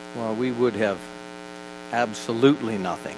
well, we would have absolutely nothing.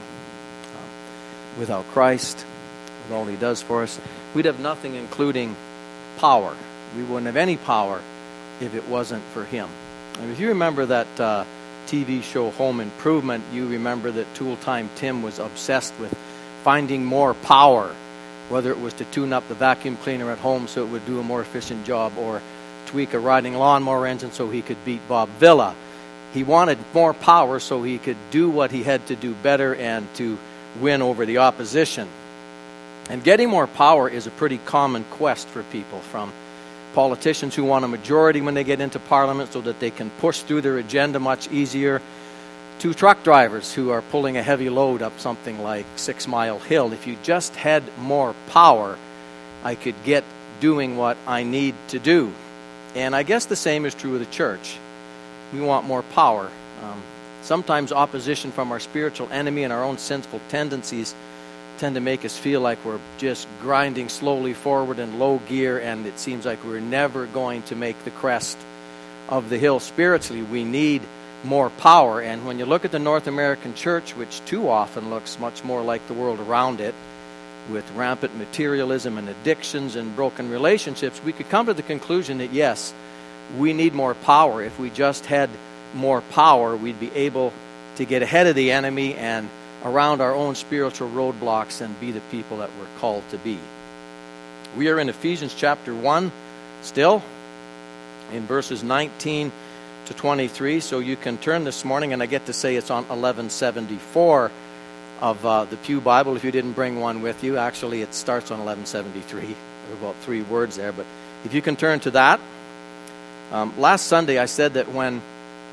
Without Christ, with all He does for us, we'd have nothing, including power. We wouldn't have any power if it wasn't for Him. And if you remember that TV show Home Improvement, you remember that Tool Time Tim was obsessed with finding more power, whether it was to tune up the vacuum cleaner at home so it would do a more efficient job, or tweak a riding lawnmower engine so he could beat Bob Villa. He wanted more power so he could do what he had to do better and to win over the opposition. And getting more power is a pretty common quest for people, from politicians who want a majority when they get into Parliament so that they can push through their agenda much easier, to truck drivers who are pulling a heavy load up something like 6 Mile Hill. If you just had more power, I could get doing what I need to do. And I guess the same is true of the church. We want more power. Sometimes opposition from our spiritual enemy and our own sinful tendencies tend to make us feel like we're just grinding slowly forward in low gear, and it seems like we're never going to make the crest of the hill spiritually. We need more power. And when you look at the North American church, which too often looks much more like the world around it, with rampant materialism and addictions and broken relationships, we could come to the conclusion that yes, we need more power. If we just had more power, we'd be able to get ahead of the enemy and around our own spiritual roadblocks and be the people that we're called to be. We are in Ephesians chapter 1 still, in verses 19 to 23, so you can turn this morning, and I get to say it's on 1174 of the Pew Bible if you didn't bring one with you. Actually, it starts on 1173. There are about 3 words there, but if you can turn to that. Last Sunday I said that when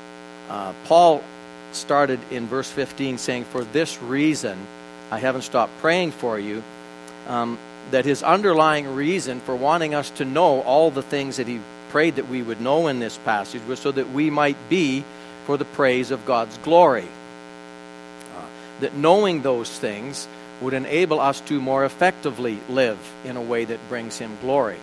Paul started in verse 15 saying, "For this reason I haven't stopped praying for you," that his underlying reason for wanting us to know all the things that he prayed that we would know in this passage was so that we might be for the praise of God's glory. That knowing those things would enable us to more effectively live in a way that brings Him glory.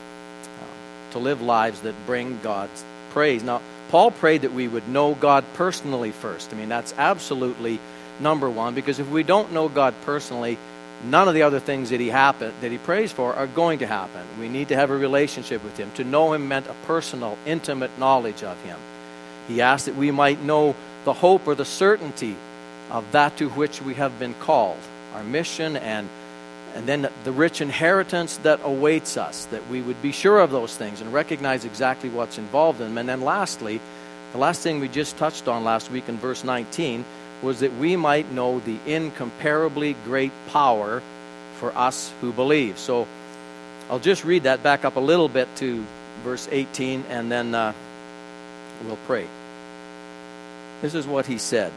To live lives that bring God's praise. Now, Paul prayed that we would know God personally first. I mean, that's absolutely number one, because if we don't know God personally, none of the other things that he prays for are going to happen. We need to have a relationship with Him. To know Him meant a personal, intimate knowledge of Him. He asked that we might know the hope or the certainty of that to which we have been called, our mission, and then the rich inheritance that awaits us, that we would be sure of those things and recognize exactly what's involved in them. And then lastly, the last thing we just touched on last week in verse 19 was that we might know the incomparably great power for us who believe. So I'll just read that back up a little bit to verse 18, and then we'll pray. This is what he said.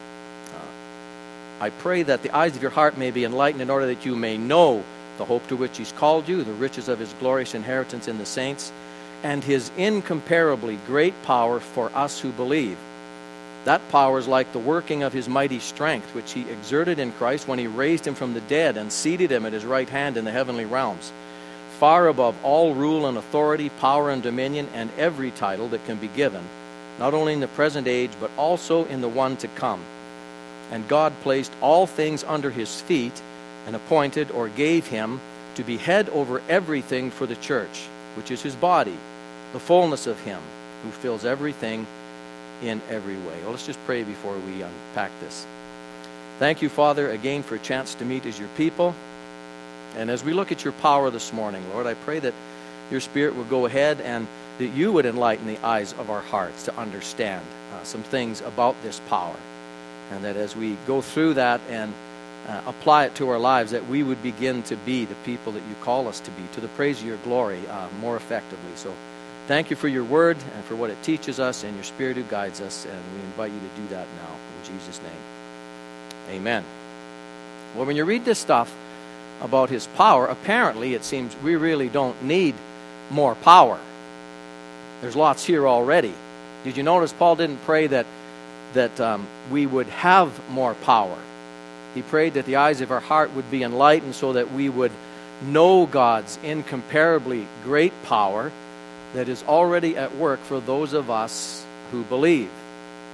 I pray that the eyes of your heart may be enlightened, in order that you may know the hope to which He's called you, the riches of His glorious inheritance in the saints, and His incomparably great power for us who believe. That power is like the working of His mighty strength, which He exerted in Christ when He raised Him from the dead and seated Him at His right hand in the heavenly realms, far above all rule and authority, power and dominion, and every title that can be given, not only in the present age, but also in the one to come. And God placed all things under His feet and appointed or gave Him to be head over everything for the church, which is His body, the fullness of Him who fills everything in every way. Well, let's just pray before we unpack this. Thank you, Father, again for a chance to meet as your people. And as we look at your power this morning, Lord, I pray that your Spirit will go ahead and that you would enlighten the eyes of our hearts to understand some things about this power. And that as we go through that and apply it to our lives, that we would begin to be the people that you call us to be, to the praise of your glory more effectively. So thank you for your word and for what it teaches us, and your Spirit who guides us. And we invite you to do that now. In Jesus' name, amen. Well, when you read this stuff about His power, apparently it seems we really don't need more power. There's lots here already. Did you notice Paul didn't pray that we would have more power? He prayed that the eyes of our heart would be enlightened so that we would know God's incomparably great power that is already at work for those of us who believe.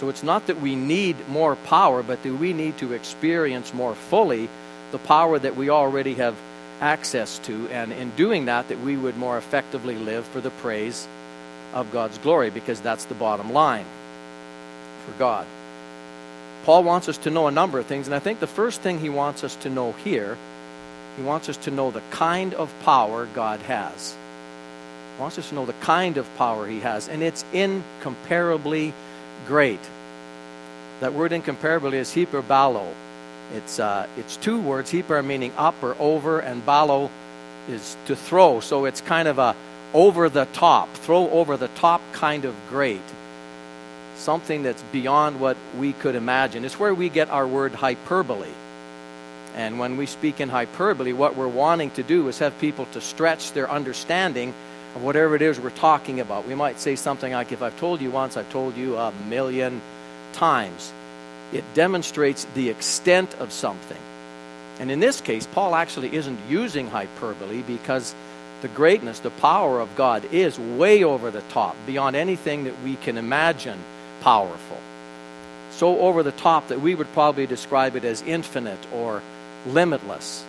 So it's not that we need more power, but that we need to experience more fully the power that we already have access to, and in doing that we would more effectively live for the praise of God's glory, because that's the bottom line for God. Paul wants us to know a number of things, and I think the first thing he wants us to know here, he wants us to know the kind of power God has. He wants us to know the kind of power he has, and it's incomparably great. That word incomparably is hyperbalo. It's two words, hyper meaning up or over, and balo is to throw. So it's kind of a over the top, throw over the top kind of great. Something that's beyond what we could imagine. It's where we get our word hyperbole. And when we speak in hyperbole, what we're wanting to do is have people to stretch their understanding of whatever it is we're talking about. We might say something like, if I've told you once, I've told you 1,000,000 times. It demonstrates the extent of something. And in this case, Paul actually isn't using hyperbole, because the greatness, the power of God is way over the top, beyond anything that we can imagine powerful. So over the top that we would probably describe it as infinite or limitless.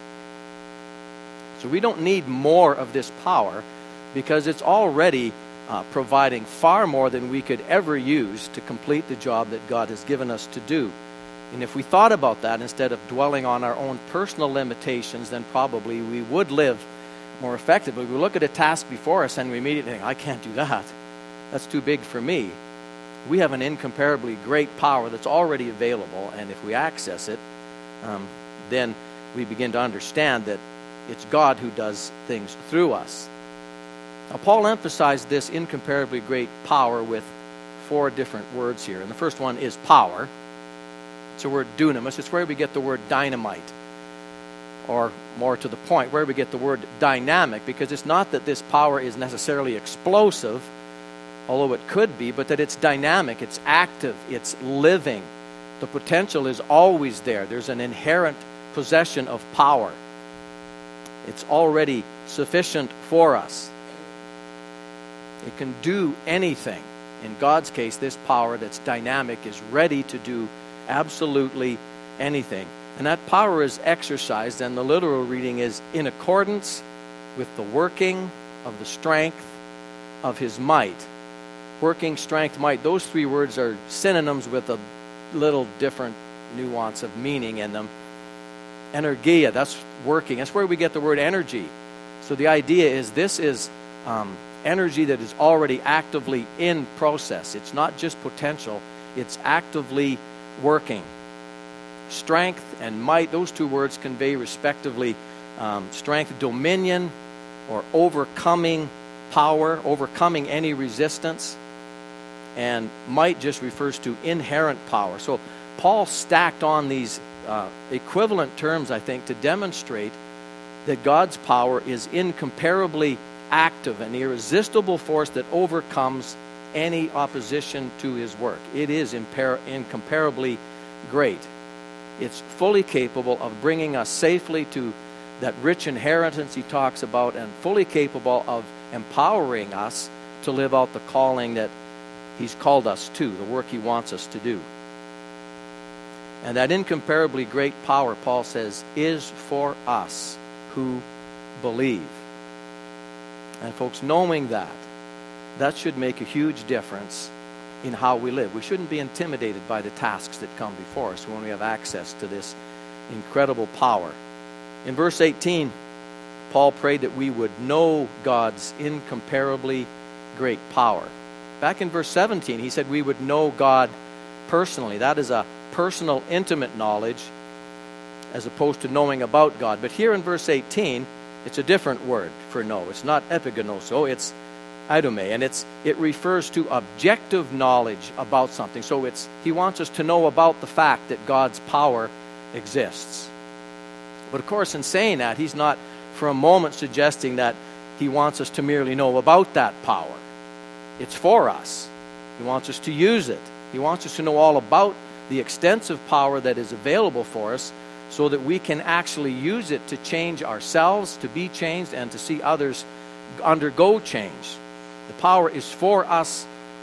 So we don't need more of this power, because it's already providing far more than we could ever use to complete the job that God has given us to do. And if we thought about that instead of dwelling on our own personal limitations, then probably we would live more effectively. We look at a task before us and we immediately think, I can't do that. That's too big for me. We have an incomparably great power that's already available, and if we access it, then we begin to understand that it's God who does things through us. Now, Paul emphasized this incomparably great power with 4 different words here. And the first one is power. It's the word dunamis. It's where we get the word dynamite. Or more to the point, where we get the word dynamic, because it's not that this power is necessarily explosive, although it could be, but that it's dynamic, it's active, it's living. The potential is always there. There's an inherent possession of power. It's already sufficient for us. It can do anything. In God's case, this power that's dynamic is ready to do absolutely anything. And that power is exercised, and the literal reading is in accordance with the working of the strength of his might. Working, strength, might. Those 3 words are synonyms with a little different nuance of meaning in them. Energia, that's working. That's where we get the word energy. So the idea is this is energy that is already actively in process. It's not just potential, it's actively working. Strength and might, those 2 words convey respectively strength, dominion, or overcoming power, overcoming any resistance. And might just refers to inherent power. So Paul stacked on these equivalent terms, I think, to demonstrate that God's power is incomparably active, an irresistible force that overcomes any opposition to his work. It is incomparably great. It's fully capable of bringing us safely to that rich inheritance he talks about, and fully capable of empowering us to live out the calling that he's called us to, the work he wants us to do. And that incomparably great power, Paul says, is for us who believe. And folks, knowing that should make a huge difference in how we live. We shouldn't be intimidated by the tasks that come before us when we have access to this incredible power. In verse 18, Paul prayed that we would know God's incomparably great power. Back in verse 17, he said we would know God personally. That is a personal, intimate knowledge as opposed to knowing about God. But here in verse 18, it's a different word for know. It's not epigenoso, it's idome, and it refers to objective knowledge about something. So he wants us to know about the fact that God's power exists. But of course, in saying that, he's not for a moment suggesting that he wants us to merely know about that power. It's for us. He wants us to use it. He wants us to know all about the extensive power that is available for us, so that we can actually use it to change ourselves, to be changed, and to see others undergo change. The power is for us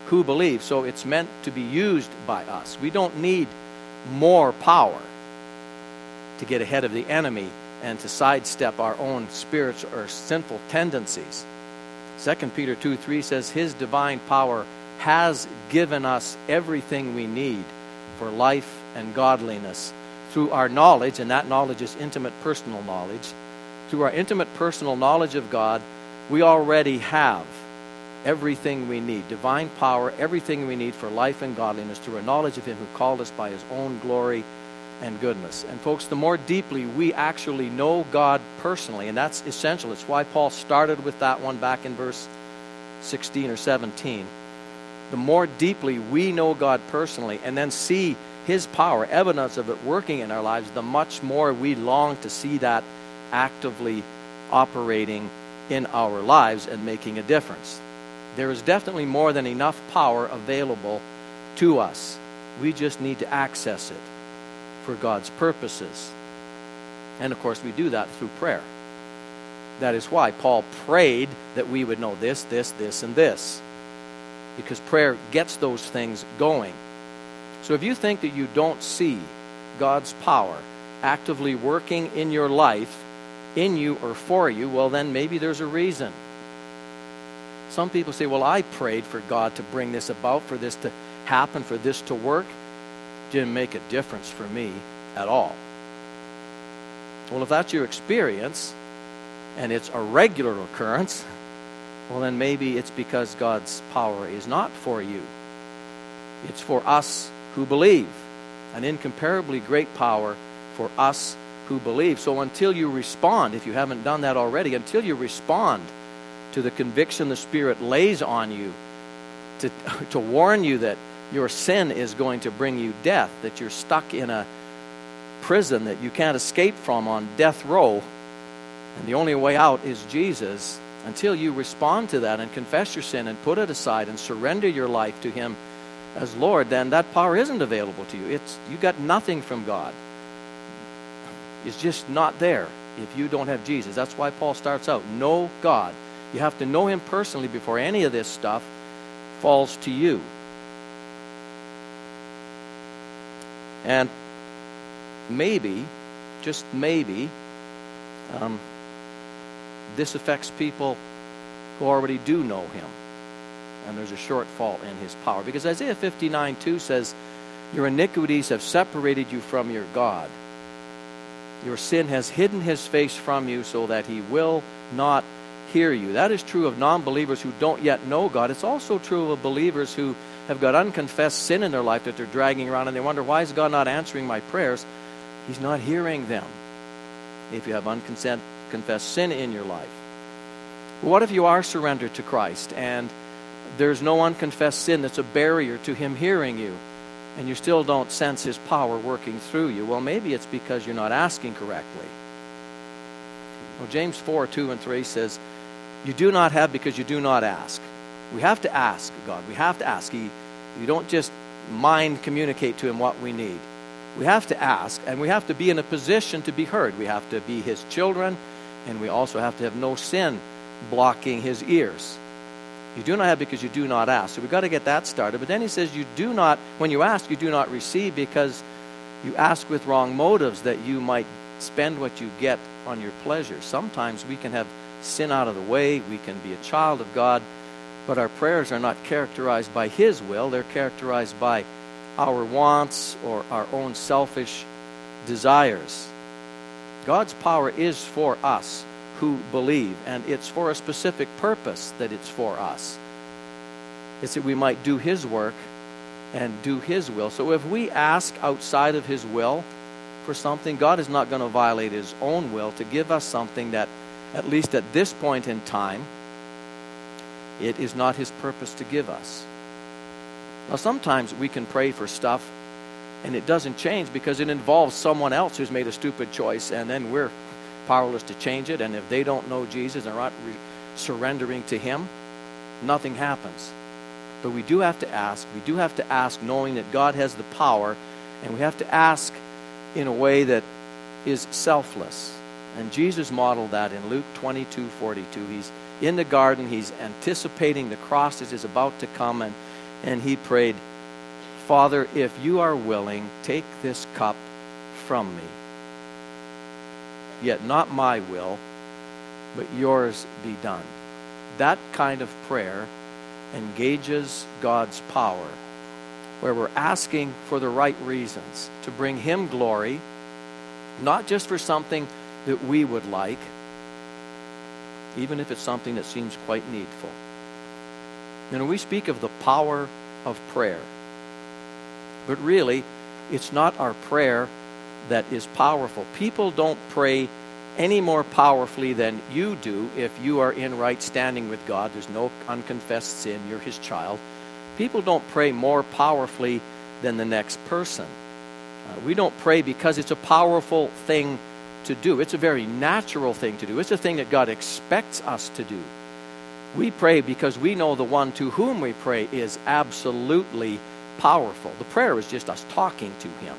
who believe. So it's meant to be used by us. We don't need more power to get ahead of the enemy and to sidestep our own spiritual or sinful tendencies. 2 Peter 2:3 says, His divine power has given us everything we need for life and godliness through our knowledge, and that knowledge is intimate personal knowledge. Through our intimate personal knowledge of God, we already have everything we need, divine power, everything we need for life and godliness through a knowledge of Him who called us by His own glory and goodness. And folks, the more deeply we actually know God personally, and that's essential. It's why Paul started with that one back in verse 16 or 17. The more deeply we know God personally and then see His power, evidence of it working in our lives, the much more we long to see that actively operating in our lives and making a difference. There is definitely more than enough power available to us. We just need to access it for God's purposes. And of course we do that through prayer. That is why Paul prayed that we would know this, and this. Because prayer gets those things going. So if you think that you don't see God's power actively working in your life, in you or for you, well then maybe there's a reason. Some people say, well, I prayed for God to bring this about, for this to happen, for this to work. Didn't make a difference for me at all. Well, if that's your experience, and it's a regular occurrence, well then maybe it's because God's power is not for you. It's for us who believe. An incomparably great power for us who believe. So until you respond, if you haven't done that already, until you respond to the conviction the Spirit lays on you to warn you that your sin is going to bring you death, that you're stuck in a prison that you can't escape from on death row, and the only way out is Jesus, until you respond to that and confess your sin and put it aside and surrender your life to Him as Lord, then that power isn't available to you. You got nothing from God. It's just not there if you don't have Jesus. That's why Paul starts out, know God. You have to know Him personally before any of this stuff falls to you. And maybe, just maybe, this affects people who already do know Him. And there's a shortfall in His power. Because Isaiah 59:2 says, your iniquities have separated you from your God. Your sin has hidden His face from you so that He will not hear you. That is true of non-believers who don't yet know God. It's also true of believers who have got unconfessed sin in their life that they're dragging around, and they wonder, why is God not answering my prayers? He's not hearing them if you have unconfessed sin in your life. But what if you are surrendered to Christ and there's no unconfessed sin that's a barrier to Him hearing you, and you still don't sense His power working through you? Well, maybe it's because you're not asking correctly. Well, James 4:2-3 says, you do not have because you do not ask. We have to ask God. We have to ask. You don't just mind communicate to Him what we need. We have to ask, and we have to be in a position to be heard. We have to be His children, and we also have to have no sin blocking His ears. You do not have because you do not ask. So we've got to get that started. But then he says, you do not, when you ask, you do not receive because you ask with wrong motives, that you might spend what you get on your pleasure. Sometimes we can have sin out of the way. We can be a child of God, but our prayers are not characterized by His will. They're characterized by our wants or our own selfish desires. God's power is for us who believe, and it's for a specific purpose that it's for us. It's that we might do His work and do His will. So if we ask outside of His will for something, God is not going to violate His own will to give us something that, at least at this point in time, it is not His purpose to give us. Now sometimes we can pray for stuff and it doesn't change because it involves someone else who's made a stupid choice, and then we're powerless to change it. And if they don't know Jesus and are not surrendering to Him, nothing happens. But we do have to ask. We do have to ask knowing that God has the power, and we have to ask in a way that is selfless. And Jesus modeled that in Luke 22:42. He's in the garden. He's anticipating the cross that is about to come, and And he prayed, Father, if you are willing, take this cup from me. Yet not my will, but yours be done. That kind of prayer engages God's power, where we're asking for the right reasons to bring him glory, not just for something that we would like, even if it's something that seems quite needful. We speak of the power of prayer, but really, it's not our prayer that is powerful. People don't pray any more powerfully than you do if you are in right standing with God. There's no unconfessed sin. You're his child. People don't pray more powerfully than the next person. We don't pray because it's a powerful thing to do. It's a very natural thing to do. It's a thing that God expects us to do. We pray because we know the one to whom we pray is absolutely powerful. The prayer is just us talking to him.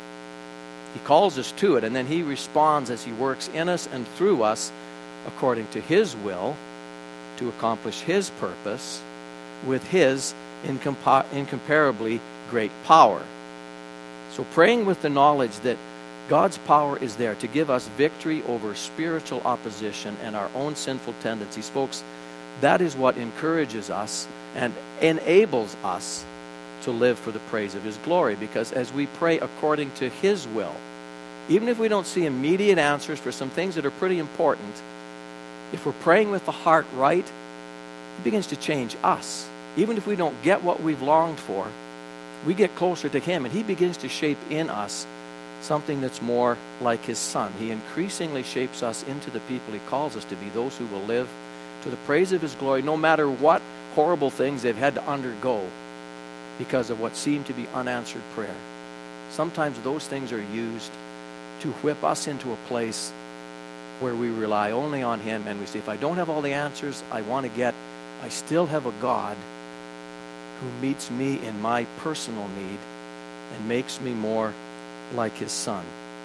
He calls us to it, and then he responds as he works in us and through us according to his will to accomplish his purpose with his incomparably great power. So praying with the knowledge that God's power is there to give us victory over spiritual opposition and our own sinful tendencies. Folks, that is what encourages us and enables us to live for the praise of his glory, because as we pray according to his will, even if we don't see immediate answers for some things that are pretty important, if we're praying with the heart right, it begins to change us. Even if we don't get what we've longed for, we get closer to him, and he begins to shape in us something that's more like his Son. He increasingly shapes us into the people he calls us to be, those who will live to the praise of his glory, no matter what horrible things they've had to undergo because of what seemed to be unanswered prayer. Sometimes those things are used to whip us into a place where we rely only on him, and we say, if I don't have all the answers I want to get, I still have a God who meets me in my personal need and makes me more like his Son.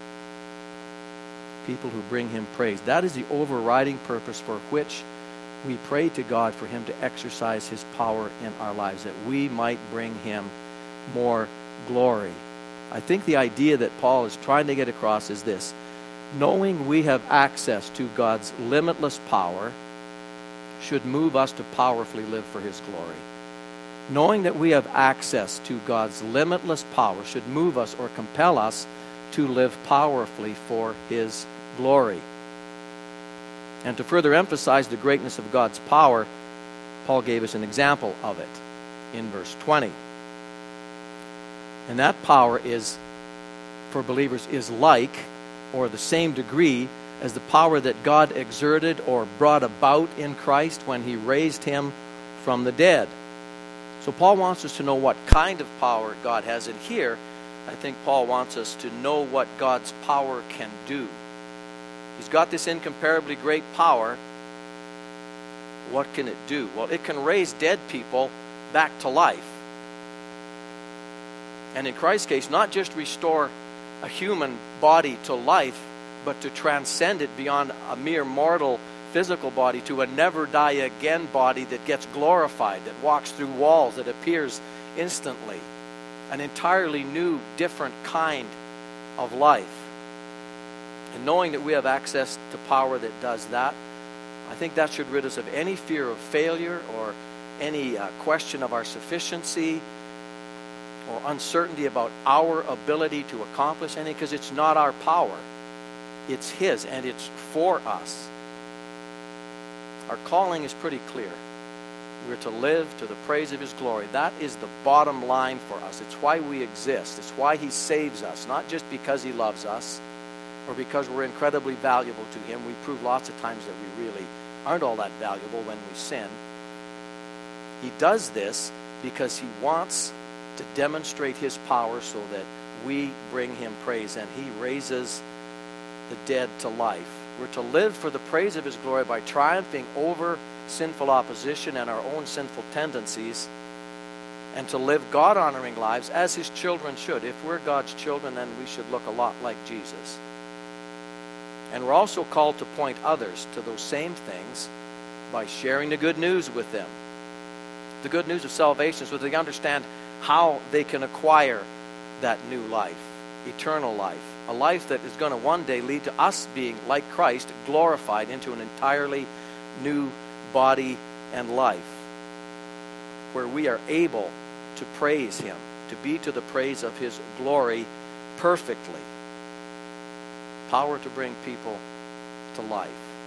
People who bring him praise. That is the overriding purpose for which we pray to God, for him to exercise his power in our lives, that we might bring him more glory. I think the idea that Paul is trying to get across is this: knowing we have access to God's limitless power should move us to powerfully live for his glory. Knowing that we have access to God's limitless power should move us or compel us to live powerfully for his glory. And to further emphasize the greatness of God's power, Paul gave us an example of it in verse 20. And that power is, for believers, is like, or the same degree as the power that God exerted or brought about in Christ when he raised him from the dead. So Paul wants us to know what kind of power God has. And here, I think Paul wants us to know what God's power can do. He's got this incomparably great power. What can it do? Well, it can raise dead people back to life. And in Christ's case, not just restore a human body to life, but to transcend it beyond a mere mortal physical body to a never die again body that gets glorified, that walks through walls, that appears instantly. An entirely new, different kind of life. And knowing that we have access to power that does that, I think that should rid us of any fear of failure or any question of our sufficiency or uncertainty about our ability to accomplish anything, because it's not our power. It's his, and it's for us. Our calling is pretty clear. We're to live to the praise of his glory. That is the bottom line for us. It's why we exist. It's why he saves us, not just because he loves us or because we're incredibly valuable to him. We prove lots of times that we really aren't all that valuable when we sin. He does this because he wants to demonstrate his power so that we bring him praise, and he raises the dead to life. We're to live for the praise of his glory by triumphing over sinful opposition and our own sinful tendencies, and to live God-honoring lives as his children should. If we're God's children, then we should look a lot like Jesus. And we're also called to point others to those same things by sharing the good news with them. The good news of salvation so they understand how they can acquire that new life, eternal life, a life that is going to one day lead to us being like Christ, glorified into an entirely new body and life, where we are able to praise Him, to be to the praise of His glory perfectly. Power to bring people to life.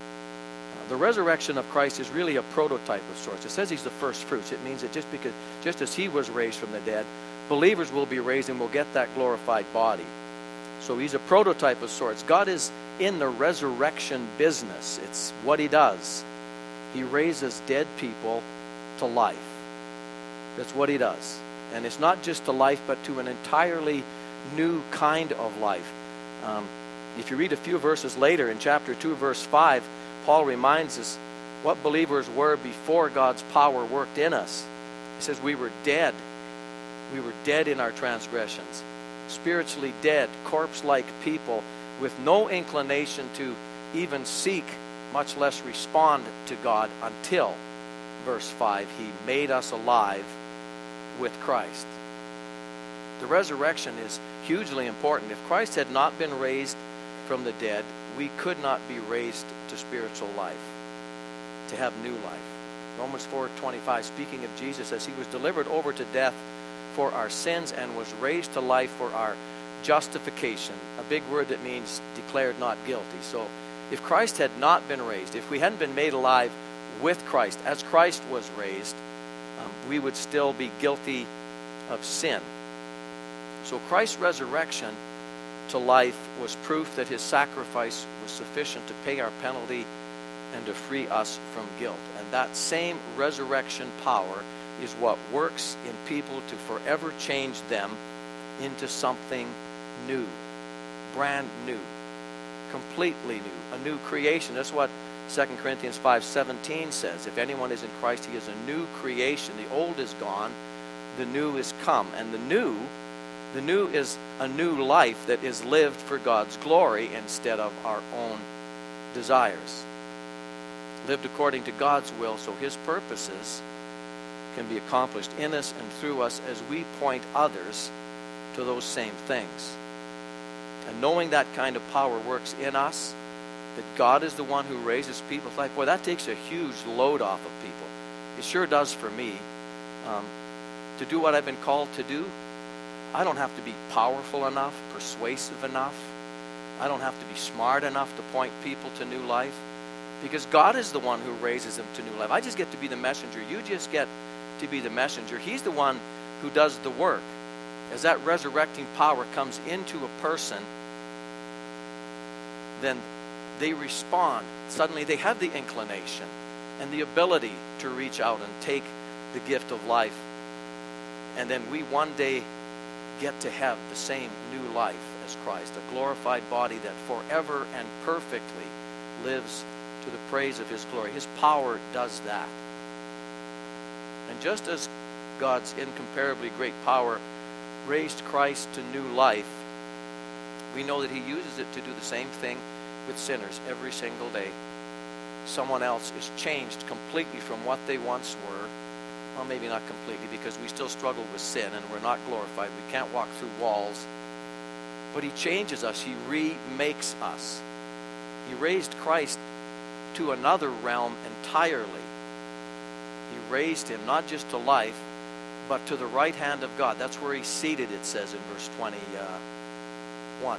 The resurrection of Christ is really a prototype of sorts. It says He's the first fruits. It means that just as He was raised from the dead, believers will be raised and will get that glorified body. So He's a prototype of sorts. God is in the resurrection business. It's what He does. He raises dead people to life. That's what He does. And it's not just to life, but to an entirely new kind of life. If you read a few verses later, in chapter 2, verse 5, Paul reminds us what believers were before God's power worked in us. He says we were dead. We were dead in our transgressions. Spiritually dead, corpse-like people with no inclination to even seek, much less respond to God until, verse 5, He made us alive with Christ. The resurrection is hugely important. If Christ had not been raised from the dead, we could not be raised to spiritual life, to have new life. Romans 4:25, speaking of Jesus, says He was delivered over to death for our sins and was raised to life for our justification. A big word that means declared not guilty. So if Christ had not been raised, if we hadn't been made alive with Christ, as Christ was raised, we would still be guilty of sin. So Christ's resurrection to life was proof that His sacrifice was sufficient to pay our penalty and to free us from guilt. And that same resurrection power is what works in people to forever change them into something new, brand new, completely new, a new creation. That's what 2 Corinthians 5:17 says. If anyone is in Christ, he is a new creation. The old is gone, the new is come. And the new is a new life that is lived for God's glory instead of our own desires. Lived according to God's will so His purposes can be accomplished in us and through us as we point others to those same things. And knowing that kind of power works in us, that God is the one who raises people to life, boy, that takes a huge load off of people. It sure does for me. To do what I've been called to do, I don't have to be powerful enough, persuasive enough. I don't have to be smart enough to point people to new life, because God is the one who raises them to new life. I just get to be the messenger. You just get to be the messenger. He's the one who does the work. As that resurrecting power comes into a person, then they respond. Suddenly they have the inclination and the ability to reach out and take the gift of life. And then we one day get to have the same new life as Christ, a glorified body that forever and perfectly lives to the praise of His glory. His power does that. And just as God's incomparably great power raised Christ to new life, we know that He uses it to do the same thing with sinners every single day. Someone else is changed completely from what they once were. Well, maybe not completely, because we still struggle with sin and we're not glorified. We can't walk through walls. But He changes us. He remakes us. He raised Christ to another realm entirely. He raised Him not just to life, but to the right hand of God. That's where He's seated, it says in verse 21.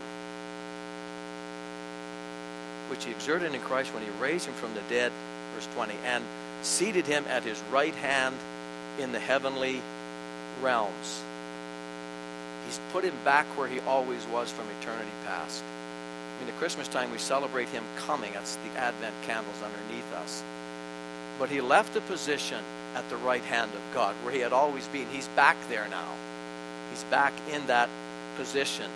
Which He exerted in Christ when He raised Him from the dead, verse 20, and seated Him at His right hand in the heavenly realms. He's put Him back where He always was from eternity past. In the Christmas time, we celebrate Him coming. That's the Advent candles underneath us. But He left a position at the right hand of God where He had always been. He's back there now. He's back in that position.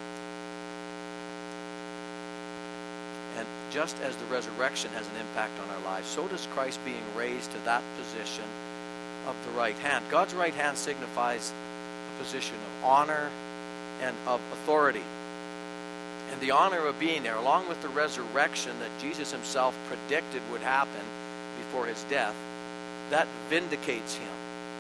And just as the resurrection has an impact on our lives, so does Christ being raised to that position of the right hand. God's right hand signifies a position of honor and of authority. And the honor of being there, along with the resurrection that Jesus Himself predicted would happen before His death, that vindicates Him from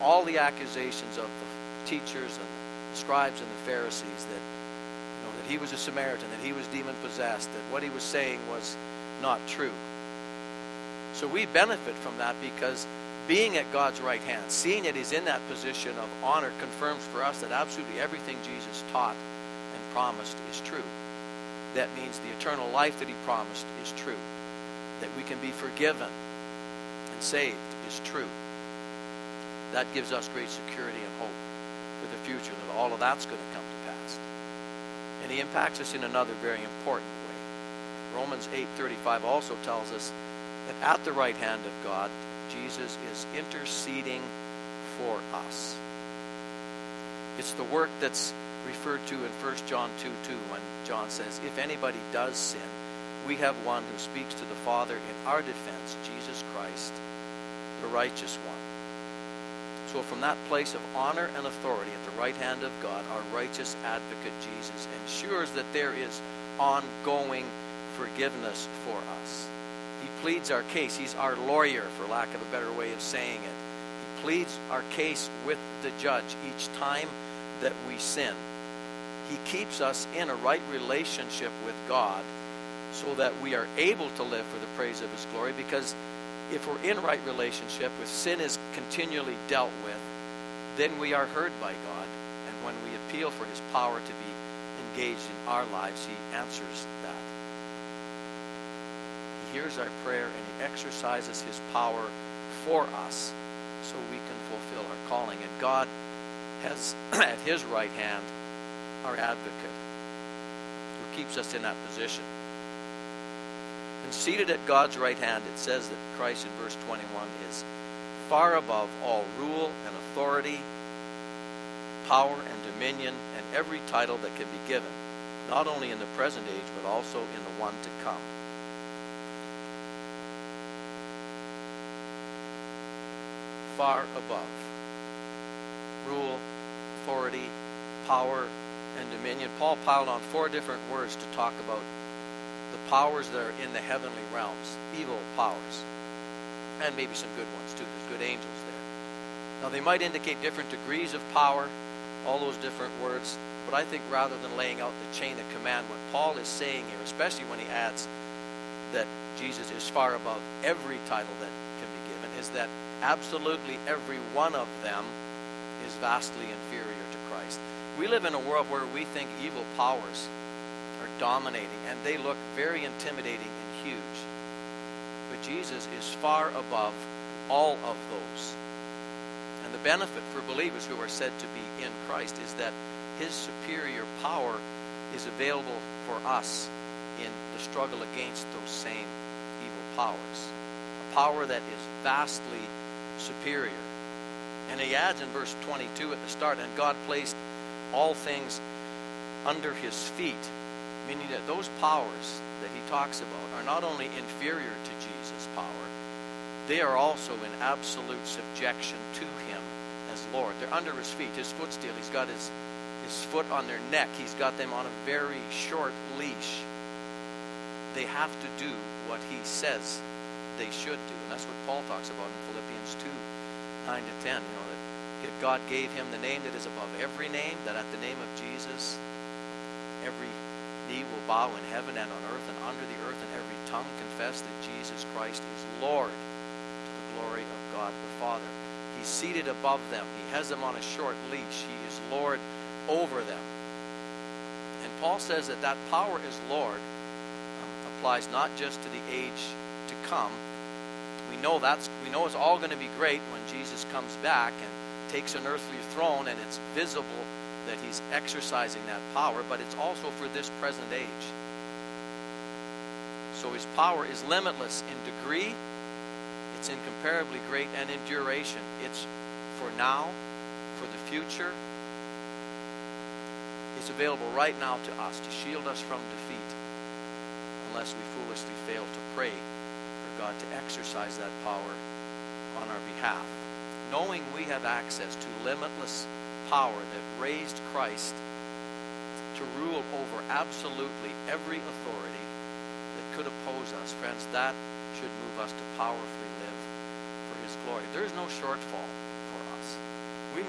all the accusations of the teachers and the scribes and the Pharisees that, that he was a Samaritan, that he was demon-possessed, that what he was saying was not true. So we benefit from that because being at God's right hand, seeing that he's in that position of honor, confirms for us that absolutely everything Jesus taught and promised is true. That means the eternal life that he promised is true. That we can be forgiven and saved is true. That gives us great security and hope for the future, that all of that's going to come to pass. And he impacts us in another very important way. Romans 8:35 also tells us that at the right hand of God, Jesus is interceding for us. It's the work that's referred to in 1 John 2:2 when John says, if anybody does sin, we have one who speaks to the Father in our defense, Jesus Christ, the righteous one. So from that place of honor and authority at the right hand of God, our righteous advocate Jesus ensures that there is ongoing forgiveness for us. He pleads our case. He's our lawyer, for lack of a better way of saying it. He pleads our case with the judge each time that we sin. He keeps us in a right relationship with God so that we are able to live for the praise of his glory, because if we're in right relationship, if sin is continually dealt with, then we are heard by God. And when we appeal for his power to be engaged in our lives, he answers that. He hears our prayer and he exercises his power for us so we can fulfill our calling. And God has at his right hand our advocate who keeps us in that position. And seated at God's right hand, it says that Christ in verse 21 is far above all rule and authority, power and dominion, and every title that can be given, not only in the present age, but also in the one to come. Far above. Rule, authority, power, and dominion. Paul piled on 4 different words to talk about the powers that are in the heavenly realms, evil powers, and maybe some good ones too. There's good angels there. Now they might indicate different degrees of power, all those different words, but I think rather than laying out the chain of command, what Paul is saying here, especially when he adds that Jesus is far above every title that can be given, is that absolutely every one of them is vastly inferior to Christ. We live in a world where we think evil powers are dominating, and they look very intimidating and huge. But Jesus is far above all of those. And the benefit for believers who are said to be in Christ is that his superior power is available for us in the struggle against those same evil powers. A power that is vastly superior. And he adds in verse 22 at the start, and God placed all things under his feet, meaning that those powers that he talks about are not only inferior to Jesus' power, they are also in absolute subjection to him as Lord. They're under his feet, his footstool. He's got his foot on their neck. He's got them on a very short leash. They have to do what he says they should do. And that's what Paul talks about in Philippians 2:9-10. That God gave him the name that is above every name, that at the name of Jesus, every knee will bow in heaven and on earth and under the earth, and every tongue confess that Jesus Christ is Lord, to the glory of God the Father. He's seated above them. He has them on a short leash. He is Lord over them. And Paul says that that power as Lord applies not just to the age to come. We know it's all going to be great when Jesus comes back and takes an earthly throne, and it's visible that he's exercising that power, but it's also for this present age. So his power is limitless in degree, it's incomparably great, and in duration. It's for now, for the future. It's available right now to us to shield us from defeat, unless we foolishly fail to pray for God to exercise that power on our behalf. Knowing we have access to limitless power that raised Christ to rule over absolutely every authority that could oppose us, friends, that should move us to powerfully live for his glory. There is no shortfall for us.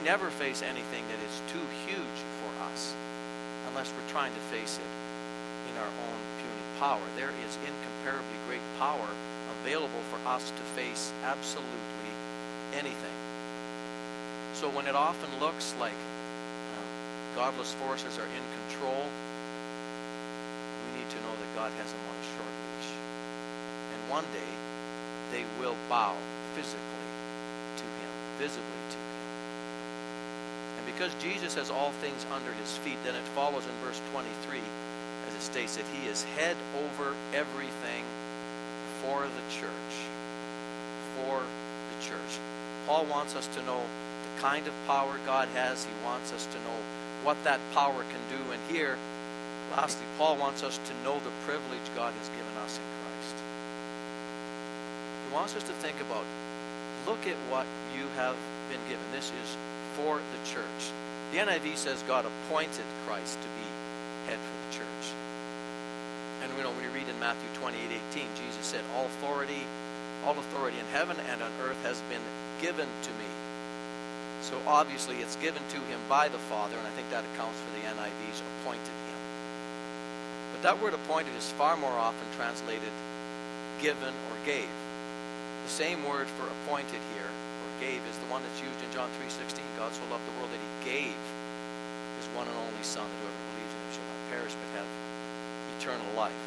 never face anything that is too huge for us unless we're trying to face it in our own puny power. There is incomparably great power available for us to face absolutely anything. So when it often looks like godless forces are in control, we need to know that God has them on a short leash. And one day, they will bow physically to him, visibly to him. And because Jesus has all things under his feet, then it follows in verse 23, as it states that he is head over everything for the church. For the church. Paul wants us to know the kind of power God has. He wants us to know what that power can do. And here, lastly, Paul wants us to know the privilege God has given us in Christ. He wants us to think about, look at what you have been given. This is for the church. The NIV says God appointed Christ to be head for the church. And we know when you read in Matthew 28:18, Jesus said, all authority in heaven and on earth has been given to me. So obviously it's given to him by the Father, and I think that accounts for the NIV's appointed him. But that word appointed is far more often translated given or gave. The same word for appointed here, or gave, is the one that's used in John 3:16. God so loved the world that he gave his one and only Son, that whoever believes in him shall not perish but have eternal life.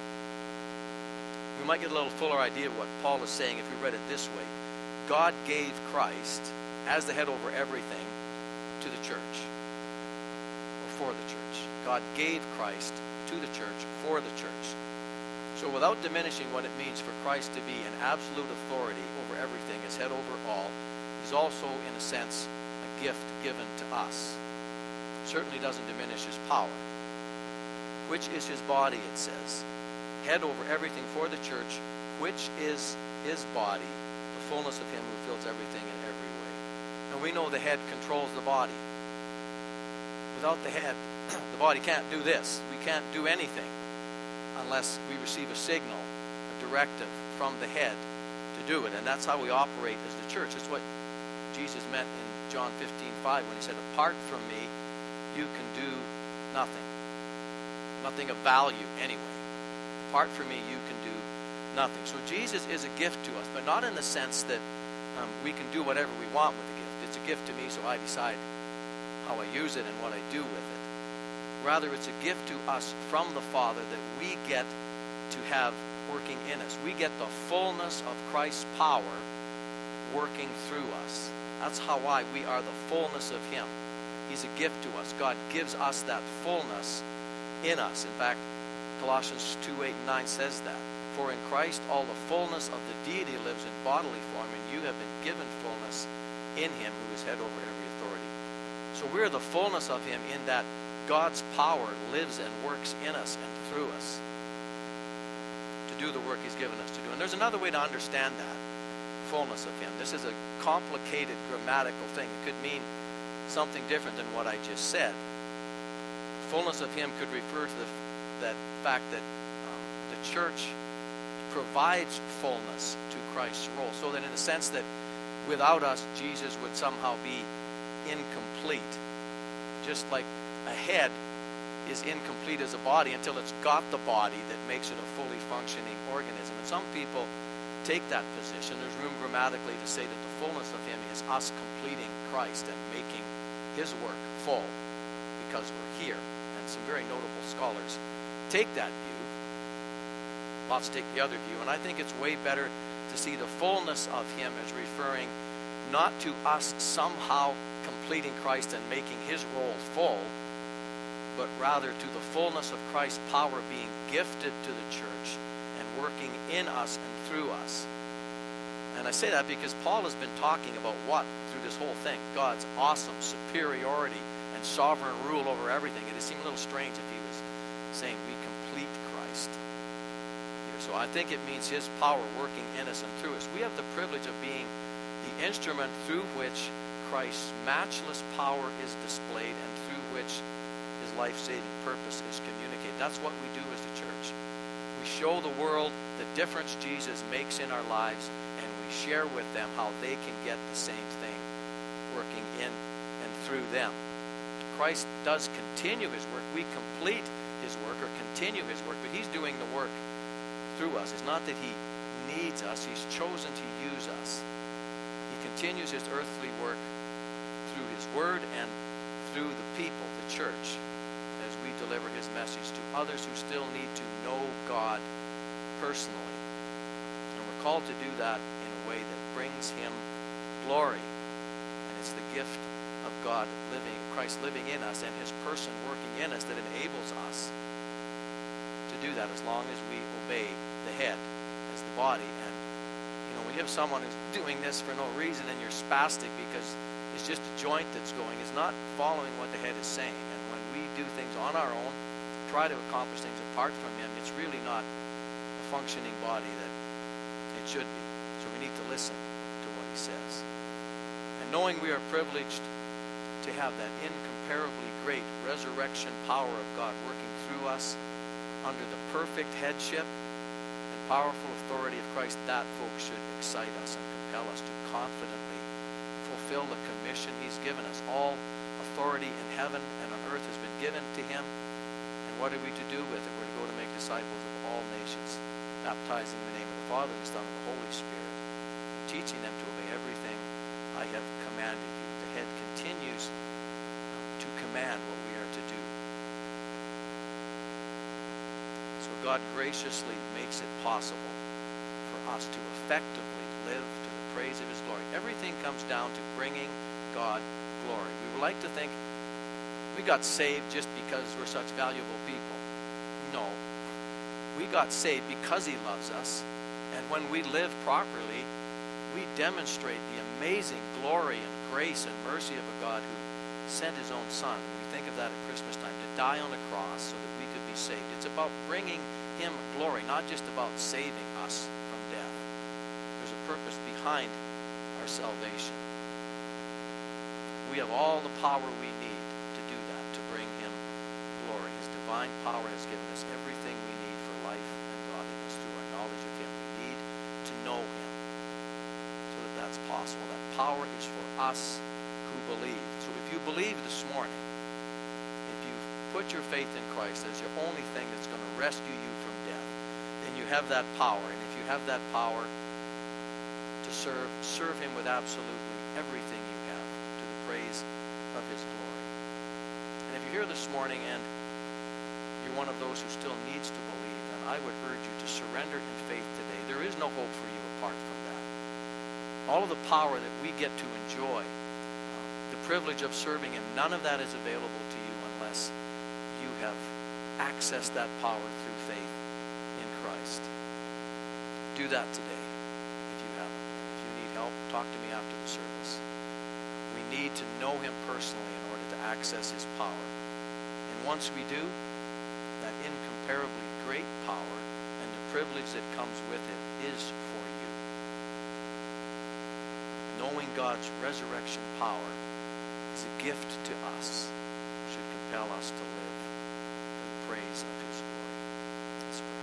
We might get a little fuller idea of what Paul is saying if we read it this way. God gave Christ as the head over everything to the church, or for the church. God gave Christ to the church for the church. So without diminishing what it means for Christ to be an absolute authority over everything, as head over all, he's also, in a sense, a gift given to us. Certainly doesn't diminish his power, which is his body, it says. Head over everything for the church, which is his body, the fullness of him who fills everything in every way. And we know the head controls the body. Without the head, the body can't do this. We can't do anything unless we receive a signal, a directive from the head to do it. And that's how we operate as the church. It's what Jesus meant in John 15:5 when he said, apart from me, you can do nothing. Nothing of value anyway. Apart from me, you can do nothing. So Jesus is a gift to us, but not in the sense that we can do whatever we want with the gift. It's a gift to me, so I decide how I use it and what I do with it. Rather, it's a gift to us from the Father that we get to have working in us. We get the fullness of Christ's power working through us. That's why we are the fullness of him. He's a gift to us. God gives us that fullness in us. In fact, Colossians 2:8-9 says that. For in Christ all the fullness of the deity lives in bodily form, and you have been given fullness in him who is head over every authority. So we're the fullness of him in that God's power lives and works in us and through us to do the work he's given us to do. And there's another way to understand that fullness of him. This is a complicated grammatical thing. It could mean something different than what I just said. Fullness of him could refer to that fact that the church provides fullness to Christ's role, so that in a sense that without us, Jesus would somehow be incomplete. Just like a head is incomplete as a body until it's got the body that makes it a fully functioning organism. And some people take that position. There's room grammatically to say that the fullness of him is us completing Christ and making his work full because we're here. And some very notable scholars take that view. Lots take the other view. And I think it's way better to see the fullness of him as referring not to us somehow completing Christ and making his role full, but rather to the fullness of Christ's power being gifted to the church and working in us and through us. And I say that because Paul has been talking about what through this whole thing? God's awesome superiority and sovereign rule over everything. It would seem a little strange if he was saying we complete Christ here. So I think it means his power working in us and through us. We have the privilege of being the instrument through which Christ's matchless power is displayed and through which his life-saving purpose is communicated. That's what we do as the church. We show the world the difference Jesus makes in our lives, and we share with them how they can get the same thing working in and through them. Christ does continue his work. We complete his work or continue his work, but he's doing the work through us. It's not that he needs us. He's chosen to use us. He continues his earthly work through his word and through the people, the church, as we deliver his message to others who still need to know God personally. And we're called to do that in a way that brings him glory. And it's the gift of God living, Christ living in us, and his person working in us that enables us to do that as long as we obey the head as the body. And when you have someone who's doing this for no reason and you're spastic because it's just a joint that's going, is not following what the head is saying. And when we do things on our own, try to accomplish things apart from him, it's really not a functioning body that it should be. So we need to listen to what he says. And knowing we are privileged to have that incomparably great resurrection power of God working through us under the perfect headship and powerful authority of Christ, that, folks, should excite us and compel us to confidently fulfill the commission he's given us. All authority in heaven and on earth has been given to him. And what are we to do with it? We're to go to make disciples of all nations, baptizing in the name of the Father, the Son, and the Holy Spirit, and teaching them to obey everything I have commanded you. The head continues to command what we are to do. So God graciously makes it possible for us to effectively live to the praise of his glory. Everything comes down to bringing God glory. We would like to think we got saved just because we're such valuable people. No. We got saved because he loves us. And when we live properly, we demonstrate the amazing glory and grace and mercy of a God who sent his own son. We think of that at Christmas time, to die on a cross so that we could be saved. It's about bringing him glory, not just about saving us from death. There's a purpose behind our salvation. We have all the power we need to do that, to bring him glory. His divine power has given us everything we need for life and godliness through our knowledge of him. We need to know him so that that's possible. That power is for us who believe. So if you believe this morning, if you put your faith in Christ as your only thing that's going to rescue you from death, then you have that power. And if you have that power to serve him with absolutely everything you have to the praise of his glory. And if you're here this morning and you're one of those who still needs to believe, then I would urge you to surrender in faith today. There is no hope for you apart from that. All of the power that we get to enjoy, the privilege of serving him, none of that is available to you unless you have accessed that power through faith in Christ. Do that today if you haven't. If you need help, talk to me after the service. We need to know him personally in order to access his power. And once we do, that incomparably great power and the privilege that comes with it is for you. Knowing God's resurrection power is a gift to us, should compel us to live for the praise of his glory. Let's pray.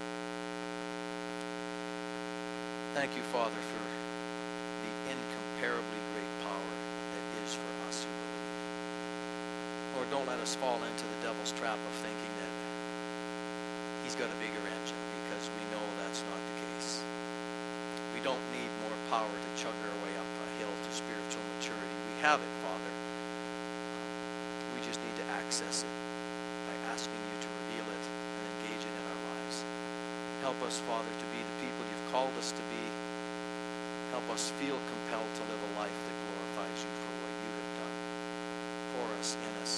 Thank you, Father, for the incomparably great power that is for us who believe. Lord, don't let us fall into the devil's trap of thinking that he's got a bigger engine, because we know that's not the case. We don't need more power to chug our way up a hill to spiritual maturity. We have it, Father. We just need to access it by asking you to reveal it and engage it in our lives. Help us, Father, to be the people you've called us to be. Help us feel compelled to live a life that glorifies you for what you have done for us, in us,